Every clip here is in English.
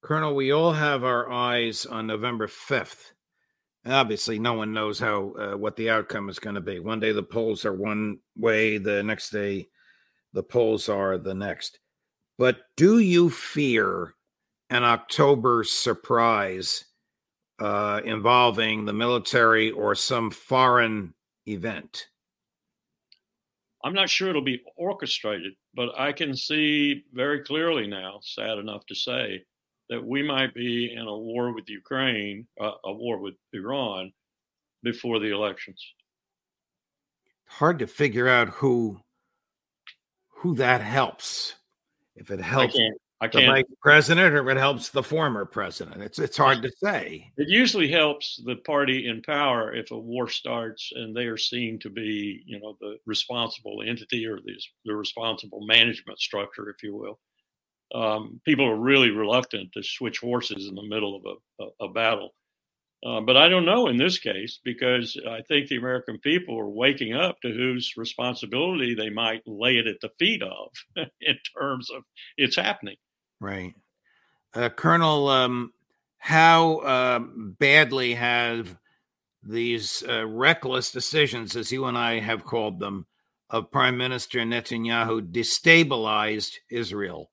Colonel, we all have our eyes on November 5th. Obviously, no one knows how what the outcome is going to be. One day the polls are one way, the next day the polls are the next. But do you fear an October surprise involving the military or some foreign event? I'm not sure it'll be orchestrated, but I can see very clearly now, sad enough to say, that we might be in a war with Ukraine, a war with Iran before the elections. Hard to figure out who that helps. If it I helps can't. I the can't. vice president or if it helps the former president. It's hard to say. It usually helps the party in power if a war starts and they are seen to be, the responsible entity or the responsible management structure, if you will. People are really reluctant to switch horses in the middle of a battle. But I don't know in this case, because I think the American people are waking up to whose responsibility they might lay it at the feet of in terms of it's happening. Right. Colonel, how badly have these reckless decisions, as you and I have called them, of Prime Minister Netanyahu destabilized Israel?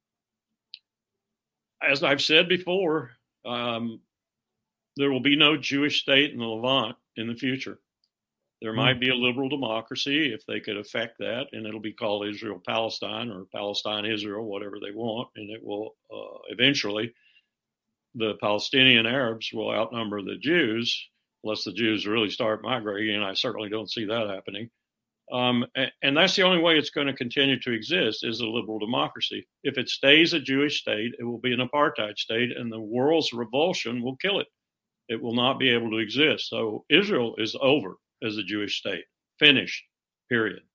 As I've said before, there will be no Jewish state in the Levant in the future. There might be a liberal democracy if they could affect that, and it'll be called Israel Palestine or Palestine Israel, whatever they want, and it will eventually the Palestinian Arabs will outnumber the Jews, unless the Jews really start migrating, and I certainly don't see that happening. And that's the only way it's going to continue to exist is a liberal democracy. If it stays a Jewish state, it will be an apartheid state, and the world's revulsion will kill it. It will not be able to exist. So Israel is over as a Jewish state. Finished. Period.